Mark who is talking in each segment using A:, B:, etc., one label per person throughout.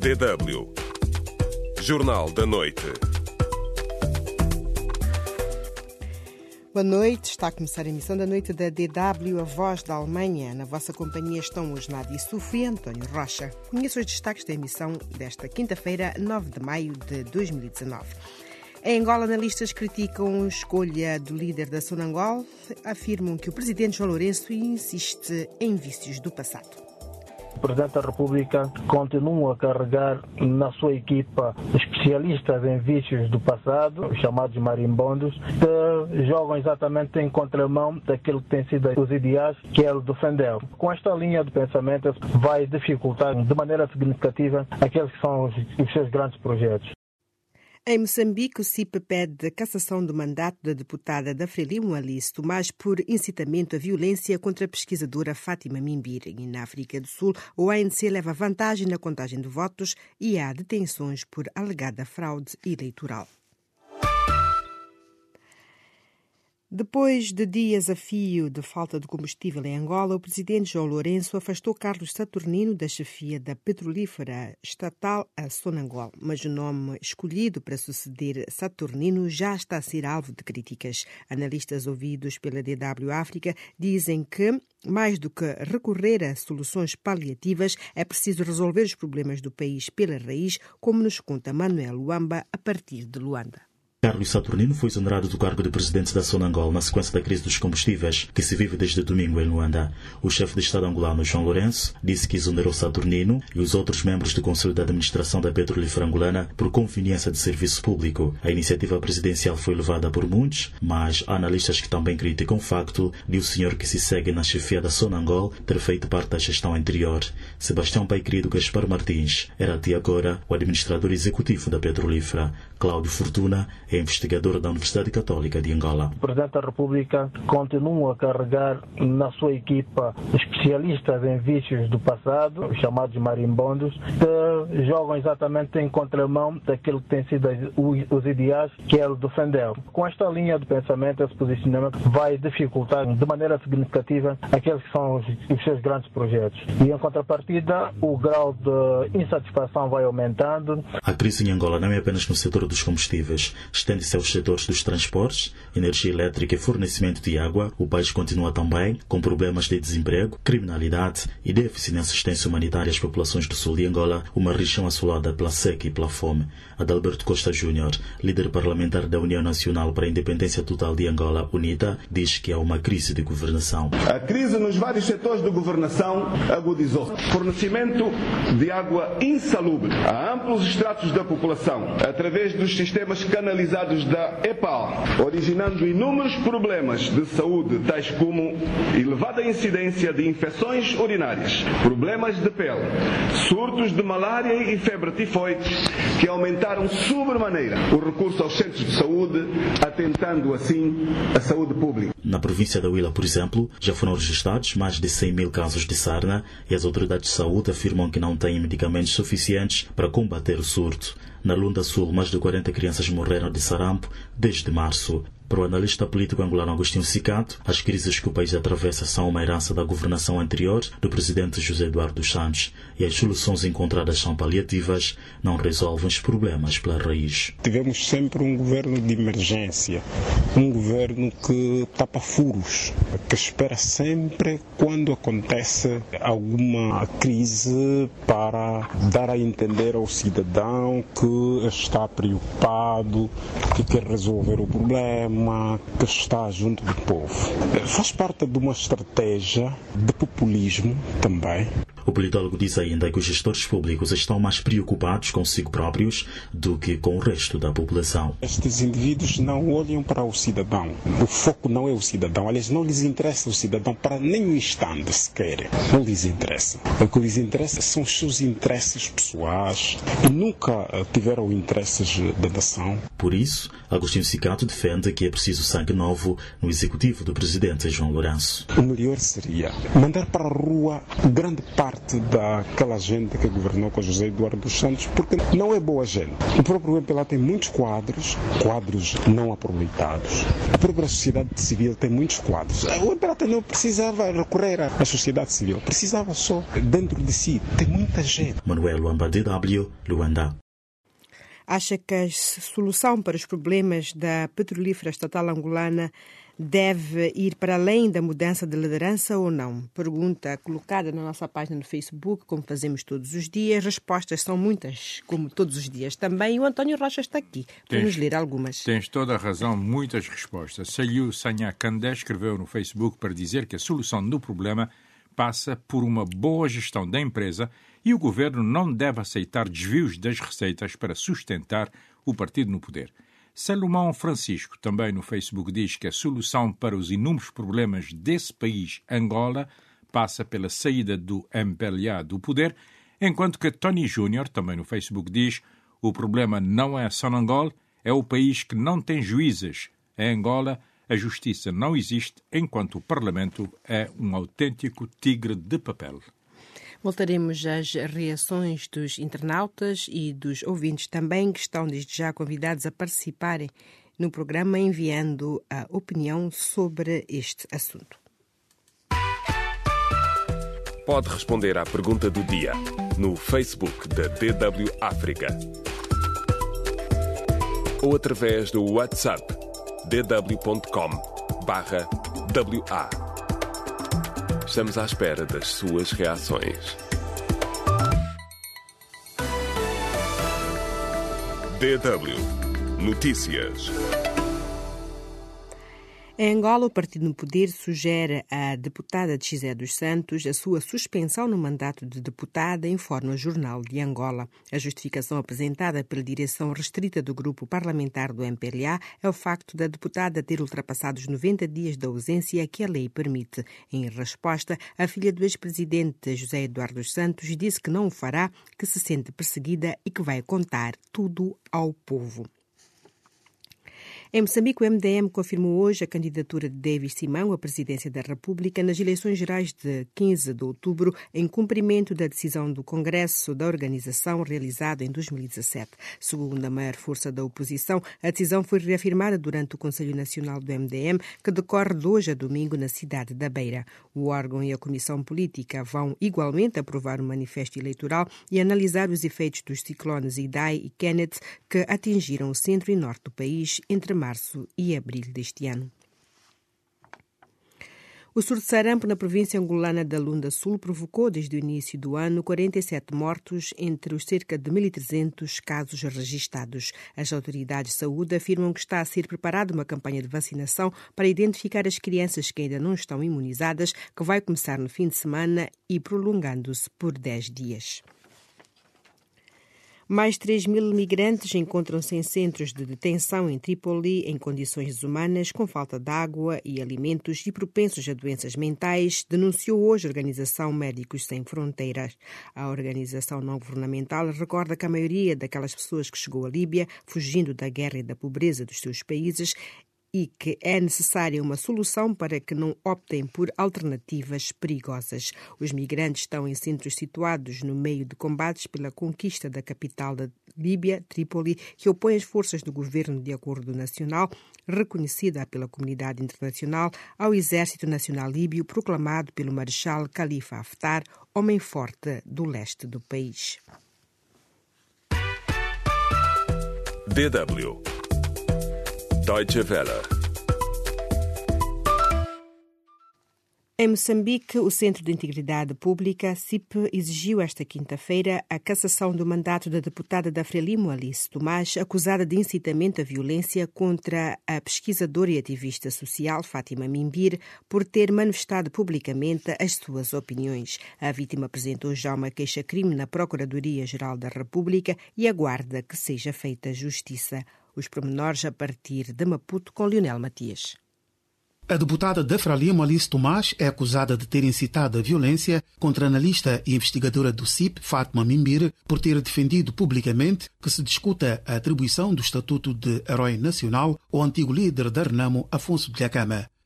A: DW Jornal da Noite.
B: Boa noite, está a começar a emissão da noite da DW, a voz da Alemanha. Na vossa companhia estão hoje Nádia Sufi e António Rocha. Conheço os destaques da emissão desta quinta-feira, 9 de maio de 2019. Em Angola, analistas criticam a escolha do líder da Sonangol, afirmam que o presidente João Lourenço insiste em vícios do passado.
C: O Presidente da República continua a carregar na sua equipa especialistas em vícios do passado, os chamados marimbondos, que jogam exatamente em contramão daquilo que tem sido os ideais que ele defendeu. Com esta linha de pensamento, vai dificultar de maneira significativa aqueles que são os seus grandes projetos.
B: Em Moçambique, o CIP pede a cassação do mandato da deputada da Frelimo Alice Tomás por incitamento à violência contra a pesquisadora Fátima Mimbiri. E na África do Sul, o ANC leva vantagem na contagem de votos e há detenções por alegada fraude eleitoral. Depois de dias a fio de falta de combustível em Angola, o presidente João Lourenço afastou Carlos Saturnino da chefia da petrolífera estatal a Sonangol, mas o nome escolhido para suceder Saturnino já está a ser alvo de críticas. Analistas ouvidos pela DW África dizem que, mais do que recorrer a soluções paliativas, é preciso resolver os problemas do país pela raiz, como nos conta Manuel Luamba, a partir de Luanda.
D: Carlos Saturnino foi exonerado do cargo de presidente da Sonangol na sequência da crise dos combustíveis que se vive desde domingo em Luanda. O chefe de Estado angolano, João Lourenço, disse que exonerou Saturnino e os outros membros do Conselho de Administração da Petrolífera Angolana por conveniência de serviço público. A iniciativa presidencial foi levada por muitos, mas há analistas que também criticam o facto de o senhor que se segue na chefia da Sonangol ter feito parte da gestão anterior. Sebastião Pai Querido Gaspar Martins era até agora o administrador executivo da Petrolífera. Cláudio Fortuna é investigador da Universidade Católica de Angola.
C: O Presidente da República continua a carregar na sua equipa especialistas em vícios do passado, os chamados marimbondos, que jogam exatamente em contramão daquilo que tem sido os ideais que ele defendeu. Com esta linha de pensamento, esse posicionamento vai dificultar de maneira significativa aqueles que são os seus grandes projetos. E em contrapartida, o grau de insatisfação vai aumentando.
D: A crise em Angola não é apenas no setor dos combustíveis, estende-se aos setores dos transportes, energia elétrica e fornecimento de água. O país continua também com problemas de desemprego, criminalidade e déficit em assistência humanitária às populações do sul de Angola, uma região assolada pela seca e pela fome. Adalberto Costa Júnior, líder parlamentar da União Nacional para a Independência Total de Angola, UNITA, diz que há uma crise de governação.
E: A crise nos vários setores de governação agudizou. Fornecimento de água insalubre a amplos estratos da população, através dos sistemas canalizados da EPAL, originando inúmeros problemas de saúde, tais como elevada incidência de infecções urinárias, problemas de pele, surtos de malária e febre tifoide, que aumentaram sobremaneira o recurso aos centros de saúde, atentando assim a saúde pública.
D: Na província da Huila, por exemplo, já foram registrados mais de 100 mil casos de sarna e as autoridades de saúde afirmam que não têm medicamentos suficientes para combater o surto. Na Lunda Sul, mais de 40 crianças morreram de sarampo desde março. Para o analista político angolano Agostinho Cicato, as crises que o país atravessa são uma herança da governação anterior do presidente José Eduardo dos Santos e as soluções encontradas são paliativas, não resolvem os problemas pela raiz.
F: Tivemos sempre um governo de emergência, um governo que tapa furos, que espera sempre quando acontece alguma crise para dar a entender ao cidadão que está preocupado, que quer resolver o problema, que está junto do povo. Faz parte de uma estratégia de populismo também.
D: O politólogo diz ainda que os gestores públicos estão mais preocupados consigo próprios do que com o resto da população.
F: Estes indivíduos não olham para o cidadão. O foco não é o cidadão. Aliás, não lhes interessa o cidadão para nem um instante sequer. Não lhes interessa. O que lhes interessa são os seus interesses pessoais e nunca tiveram interesses da nação.
D: Por isso, Agostinho Cicato defende que é preciso sangue novo no executivo do presidente João Lourenço.
F: O melhor seria mandar para a rua grande parte parte daquela gente que governou com José Eduardo dos Santos, porque não é boa gente. O próprio MPLA tem muitos quadros não aproveitados. A própria sociedade civil tem muitos quadros. O MPLA não precisava recorrer à sociedade civil, precisava só dentro de si. Tem muita gente.
D: Manuel Luamba, DW, Luanda.
B: Acha que a solução para os problemas da petrolífera estatal angolana deve ir para além da mudança de liderança ou não? Pergunta colocada na nossa página no Facebook, como fazemos todos os dias. Respostas são muitas, como todos os dias também. E o António Rocha está aqui para nos ler algumas.
G: Tens toda a razão, muitas respostas. Saiu Sanha Kandé escreveu no Facebook para dizer que a solução do problema passa por uma boa gestão da empresa e o governo não deve aceitar desvios das receitas para sustentar o partido no poder. Salomão Francisco, também no Facebook, diz que a solução para os inúmeros problemas desse país, Angola, passa pela saída do MPLA do poder, enquanto que Tony Júnior, também no Facebook, diz o problema não é Sonangol, é o país que não tem juízes. Em Angola, a justiça não existe, enquanto o Parlamento é um autêntico tigre de papel.
B: Voltaremos às reações dos internautas e dos ouvintes também, que estão desde já convidados a participarem no programa enviando a opinião sobre este assunto.
A: Pode responder à pergunta do dia no Facebook da DW África ou através do WhatsApp dw.com/WA. Estamos à espera das suas reações. DW Notícias.
B: Em Angola, o partido no poder sugere à deputada de José dos Santos a sua suspensão no mandato de deputada, informa o Jornal de Angola. A justificação apresentada pela direção restrita do grupo parlamentar do MPLA é o facto da deputada ter ultrapassado os 90 dias de ausência que a lei permite. Em resposta, a filha do ex-presidente José Eduardo dos Santos disse que não o fará, que se sente perseguida e que vai contar tudo ao povo. Em Moçambique, o MDM confirmou hoje a candidatura de Davis Simão à presidência da República nas eleições gerais de 15 de outubro, em cumprimento da decisão do Congresso da organização realizada em 2017. Segundo a maior força da oposição, a decisão foi reafirmada durante o Conselho Nacional do MDM, que decorre de hoje a domingo na cidade da Beira. O órgão e a Comissão Política vão igualmente aprovar o manifesto eleitoral e analisar os efeitos dos ciclones Idai e Kenneth que atingiram o centro e norte do país entre março e abril deste ano. O surto de sarampo na província angolana da Lunda Sul provocou, desde o início do ano, 47 mortos entre os cerca de 1.300 casos registados. As autoridades de saúde afirmam que está a ser preparada uma campanha de vacinação para identificar as crianças que ainda não estão imunizadas, que vai começar no fim de semana e prolongando-se por 10 dias. Mais 3.000 migrantes encontram-se em centros de detenção em Trípoli em condições desumanas, com falta de água e alimentos e propensos a doenças mentais, denunciou hoje a Organização Médicos Sem Fronteiras. A organização não-governamental recorda que a maioria daquelas pessoas que chegou à Líbia, fugindo da guerra e da pobreza dos seus países, e que é necessária uma solução para que não optem por alternativas perigosas. Os migrantes estão em centros situados no meio de combates pela conquista da capital da Líbia, Trípoli, que opõe as forças do governo de acordo nacional, reconhecida pela comunidade internacional, ao Exército Nacional Líbio, proclamado pelo Marechal Khalifa Haftar, homem forte do leste do país.
A: DW Deutsche Welle.
B: Em Moçambique, o Centro de Integridade Pública, CIP, exigiu esta quinta-feira a cassação do mandato da deputada da Frelimo, Alice Tomás, acusada de incitamento à violência contra a pesquisadora e ativista social Fátima Mimbir por ter manifestado publicamente as suas opiniões. A vítima apresentou já uma queixa-crime na Procuradoria-Geral da República e aguarda que seja feita justiça. Os pormenores a partir de Maputo com Lionel Matias.
H: A deputada da Frelimo, Alice Tomás, é acusada de ter incitado a violência contra a analista e investigadora do CIP, Fátima Mimbir, por ter defendido publicamente que se discuta a atribuição do estatuto de herói nacional ao antigo líder da Renamo, Afonso Dhlakama.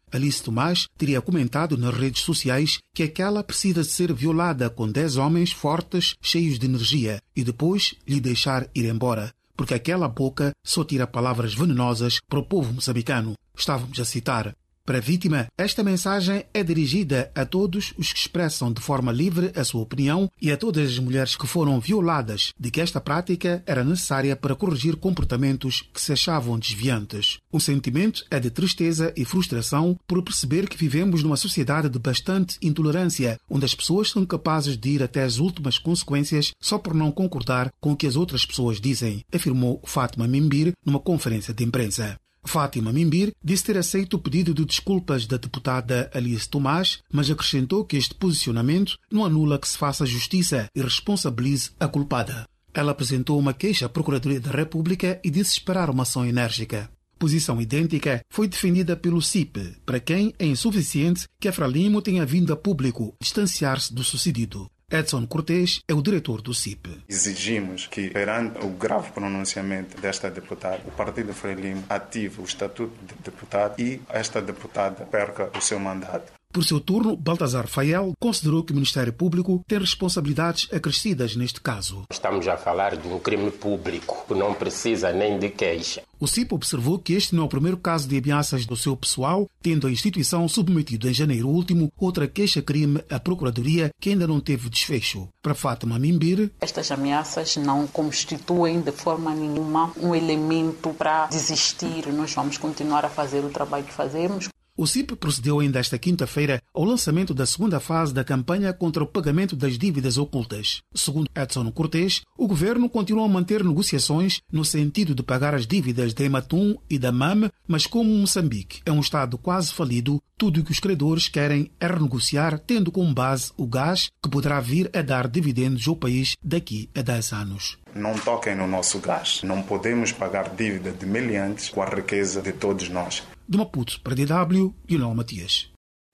H: Alice Tomás teria comentado nas redes sociais que aquela precisa de ser violada com 10 homens fortes, cheios de energia, e depois lhe deixar ir embora, porque aquela boca só tira palavras venenosas para o povo moçambicano. Estávamos a citar. Para a vítima, esta mensagem é dirigida a todos os que expressam de forma livre a sua opinião e a todas as mulheres que foram violadas de que esta prática era necessária para corrigir comportamentos que se achavam desviantes. O sentimento é de tristeza e frustração por perceber que vivemos numa sociedade de bastante intolerância, onde as pessoas são capazes de ir até as últimas consequências só por não concordar com o que as outras pessoas dizem, afirmou Fátima Mimbir numa conferência de imprensa. Fátima Mimbir disse ter aceito o pedido de desculpas da deputada Alice Tomás, mas acrescentou que este posicionamento não anula que se faça justiça e responsabilize a culpada. Ela apresentou uma queixa à Procuradoria da República e disse esperar uma ação enérgica. Posição idêntica foi defendida pelo CIP, para quem é insuficiente que a Frelimo tenha vindo a público distanciar-se do sucedido. Edson Cortés é o diretor do CIP.
I: Exigimos que, perante o grave pronunciamento desta deputada, o Partido Frelimo ative o estatuto de deputado e esta deputada perca o seu mandato.
H: Por seu turno, Baltazar Fael considerou que o Ministério Público tem responsabilidades acrescidas neste caso.
J: Estamos a falar de um crime público que não precisa nem de queixa.
H: O CIP observou que este não é o primeiro caso de ameaças do seu pessoal, tendo a instituição submetido em janeiro último outra queixa-crime à Procuradoria que ainda não teve desfecho. Para Fátima Mimbir,
K: estas ameaças não constituem de forma nenhuma um elemento para desistir. Nós vamos continuar a fazer o trabalho que fazemos.
H: O CIP procedeu ainda esta quinta-feira ao lançamento da segunda fase da campanha contra o pagamento das dívidas ocultas. Segundo Edson Cortés, o governo continua a manter negociações no sentido de pagar as dívidas da Ematum e da MAM, mas como Moçambique é um Estado quase falido, tudo o que os credores querem é renegociar, tendo como base o gás, que poderá vir a dar dividendos ao país daqui a 10 anos.
I: Não toquem no nosso gás. Não podemos pagar dívida de meliantes com a riqueza de todos nós.
H: De Maputo para DW, Lionel Matias.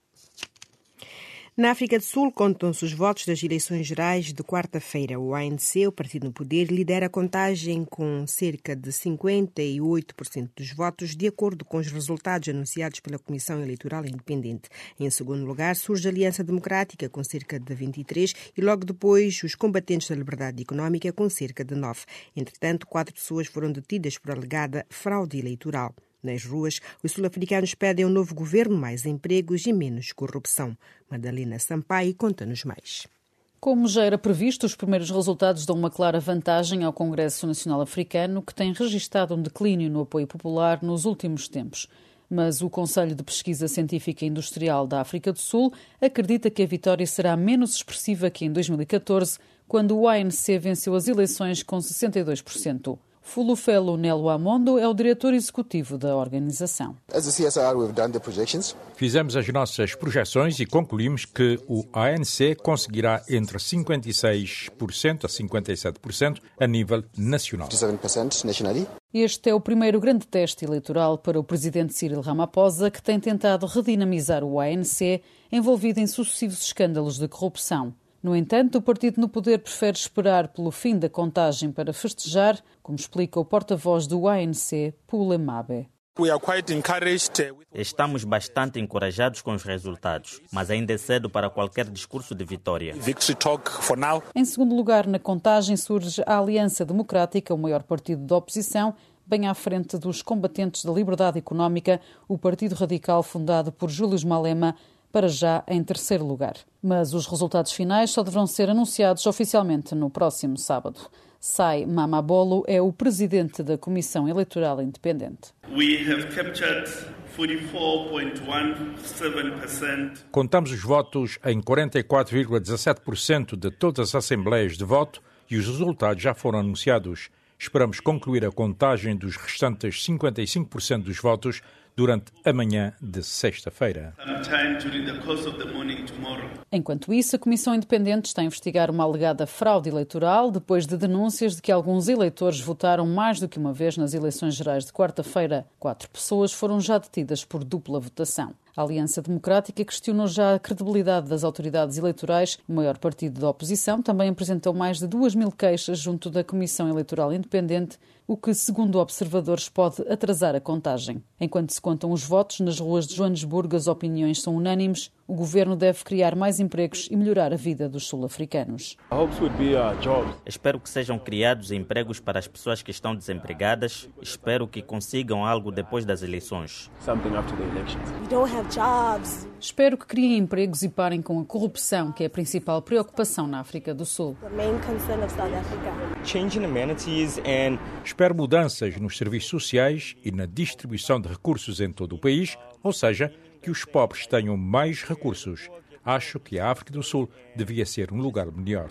B: Na África do Sul, contam-se os votos das eleições gerais de quarta-feira. O ANC, o partido no poder, lidera a contagem com cerca de 58% dos votos, de acordo com os resultados anunciados pela Comissão Eleitoral Independente. Em segundo lugar, surge a Aliança Democrática, com cerca de 23%, e logo depois os combatentes da liberdade económica, com cerca de 9%. Entretanto, 4 pessoas foram detidas por alegada fraude eleitoral. Nas ruas, os sul-africanos pedem um novo governo, mais empregos e menos corrupção. Madalena Sampaio conta-nos mais.
L: Como já era previsto, os primeiros resultados dão uma clara vantagem ao Congresso Nacional Africano, que tem registado um declínio no apoio popular nos últimos tempos. Mas o Conselho de Pesquisa Científica e Industrial da África do Sul acredita que a vitória será menos expressiva que em 2014, quando o ANC venceu as eleições com 62%. Fulufelo Nelo Amondo é o diretor executivo da organização.
G: Fizemos as nossas projeções e concluímos que o ANC conseguirá entre 56% a 57% a nível nacional.
L: Este é o primeiro grande teste eleitoral para o presidente Cyril Ramaphosa, que tem tentado redinamizar o ANC, envolvido em sucessivos escândalos de corrupção. No entanto, o partido no poder prefere esperar pelo fim da contagem para festejar, como explica o porta-voz do ANC, Pule Mabe.
M: Estamos bastante encorajados com os resultados, mas ainda é cedo para qualquer discurso de vitória.
L: Em segundo lugar, na contagem surge a Aliança Democrática, o maior partido da oposição, bem à frente dos combatentes da liberdade económica, o Partido Radical fundado por Júlio Malema, para já em terceiro lugar. Mas os resultados finais só deverão ser anunciados oficialmente no próximo sábado. Sai Mamabolo é o presidente da Comissão Eleitoral Independente.
G: Contamos os votos em 44,17% de todas as assembleias de voto e os resultados já foram anunciados. Esperamos concluir a contagem dos restantes 55% dos votos durante a manhã de sexta-feira.
L: Enquanto isso, a Comissão Independente está a investigar uma alegada fraude eleitoral depois de denúncias de que alguns eleitores votaram mais do que uma vez nas eleições gerais de quarta-feira. 4 pessoas foram já detidas por dupla votação. A Aliança Democrática questionou já a credibilidade das autoridades eleitorais. O maior partido da oposição também apresentou mais de 2.000 queixas junto da Comissão Eleitoral Independente, o que, segundo observadores, pode atrasar a contagem. Enquanto se contam os votos, nas ruas de Joanesburgo as opiniões são unânimes. O governo deve criar mais empregos e melhorar a vida dos sul-africanos.
M: Espero que sejam criados empregos para as pessoas que estão desempregadas. Espero que consigam algo depois das eleições.
L: Espero que criem empregos e parem com a corrupção, que é a principal preocupação na África do Sul.
G: Espero mudanças nos serviços sociais e na distribuição de recursos em todo o país, ou seja, que os pobres tenham mais recursos. Acho que a África do Sul devia ser um lugar melhor.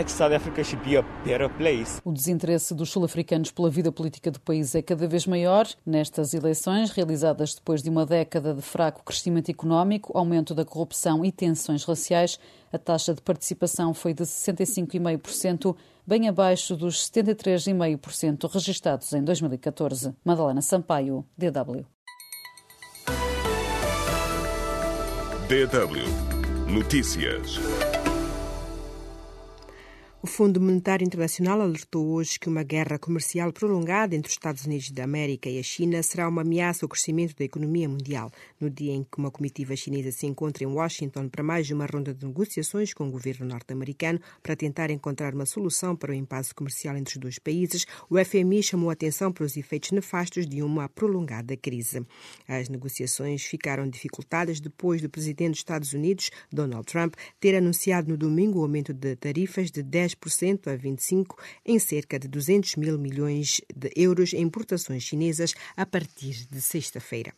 L: O desinteresse dos sul-africanos pela vida política do país é cada vez maior. Nestas eleições, realizadas depois de uma década de fraco crescimento económico, aumento da corrupção e tensões raciais, a taxa de participação foi de 65,5%, bem abaixo dos 73,5% registados em 2014. Madalena Sampaio, DW.
A: DW Notícias.
B: O Fundo Monetário Internacional alertou hoje que uma guerra comercial prolongada entre os Estados Unidos da América e a China será uma ameaça ao crescimento da economia mundial, no dia em que uma comitiva chinesa se encontra em Washington para mais uma ronda de negociações com o governo norte-americano para tentar encontrar uma solução para o impasse comercial entre os dois países. O FMI chamou a atenção para os efeitos nefastos de uma prolongada crise. As negociações ficaram dificultadas depois do presidente dos Estados Unidos, Donald Trump, ter anunciado no domingo o aumento de tarifas de 10% a 25% em cerca de 200 mil milhões de euros em importações chinesas a partir de sexta-feira.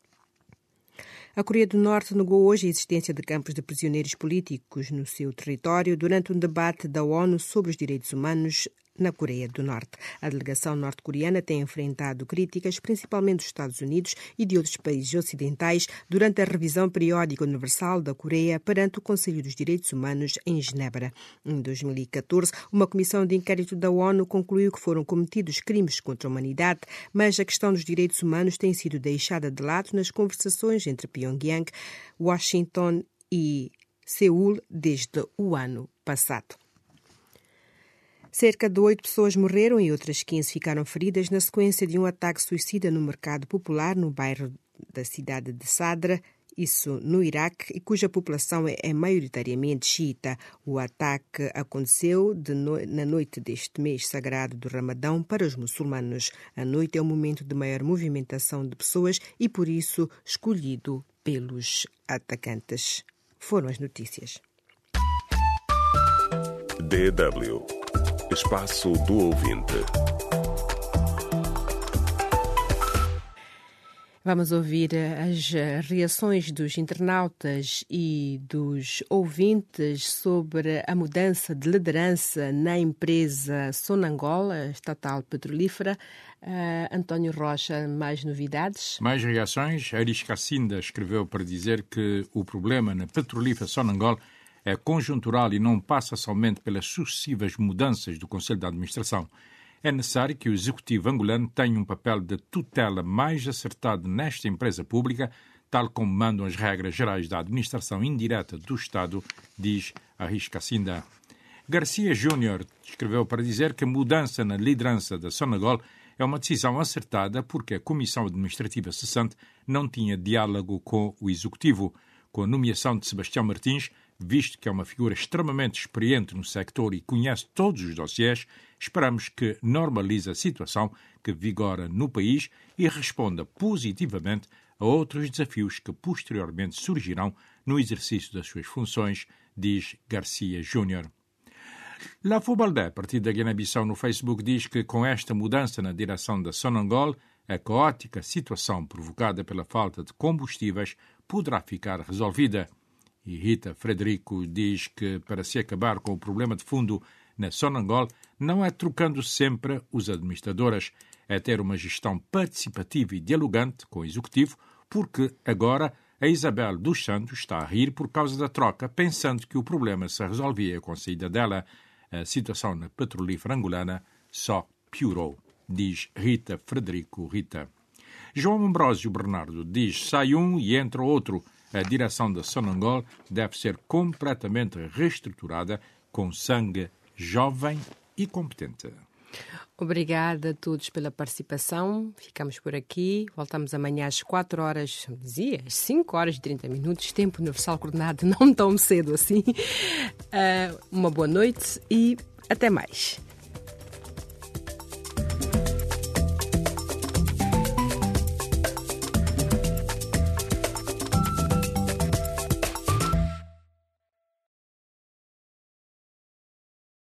B: A Coreia do Norte negou hoje a existência de campos de prisioneiros políticos no seu território durante um debate da ONU sobre os direitos humanos na Coreia do Norte. A delegação norte-coreana tem enfrentado críticas, principalmente dos Estados Unidos e de outros países ocidentais, durante a revisão periódica universal da Coreia perante o Conselho dos Direitos Humanos em Genebra. Em 2014, uma comissão de inquérito da ONU concluiu que foram cometidos crimes contra a humanidade, mas a questão dos direitos humanos tem sido deixada de lado nas conversações entre Pyongyang, Washington e Seul desde o ano passado. Cerca de 8 pessoas morreram e outras 15 ficaram feridas na sequência de um ataque suicida no mercado popular no bairro da cidade de Sadra, isso no Iraque, e cuja população é maioritariamente xiita. O ataque aconteceu na noite deste mês sagrado do Ramadão para os muçulmanos. A noite é um momento de maior movimentação de pessoas e, por isso, escolhido pelos atacantes. Foram as notícias.
A: DW Espaço do Ouvinte.
B: Vamos ouvir as reações dos internautas e dos ouvintes sobre a mudança de liderança na empresa Sonangol, a estatal petrolífera. António Rocha, mais novidades?
G: Mais reações. Aris Cassinda escreveu para dizer que o problema na petrolífera Sonangol é conjuntural e não passa somente pelas sucessivas mudanças do Conselho de Administração. É necessário que o Executivo angolano tenha um papel de tutela mais acertado nesta empresa pública, tal como mandam as regras gerais da administração indireta do Estado, diz Aris Cassinda. Garcia Júnior escreveu para dizer que a mudança na liderança da Sonangol é uma decisão acertada porque a Comissão Administrativa cessante não tinha diálogo com o Executivo. Com a nomeação de Sebastião Martins, visto que é uma figura extremamente experiente no sector e conhece todos os dossiês, esperamos que normalize a situação que vigora no país e responda positivamente a outros desafios que posteriormente surgirão no exercício das suas funções, diz Garcia Júnior. La Fubaldé, a partir da Guiné-Bissau no Facebook, diz que com esta mudança na direção da Sonangol, a caótica situação provocada pela falta de combustíveis poderá ficar resolvida. E Rita Frederico diz que para se acabar com o problema de fundo na Sonangol não é trocando sempre os administradores, é ter uma gestão participativa e dialogante com o Executivo, porque agora a Isabel dos Santos está a rir por causa da troca, pensando que o problema se resolvia com a saída dela. A situação na petrolífera angolana só piorou, diz Rita Frederico. João Ambrósio Bernardo diz: sai um e entra outro. a direção da Sonangol deve ser completamente reestruturada com sangue jovem e competente.
N: Obrigada a todos pela participação. Ficamos por aqui. Voltamos amanhã às 4 horas, às 5 horas e 30 minutos, tempo universal coordenado, não tão cedo assim. Uma boa noite e até mais.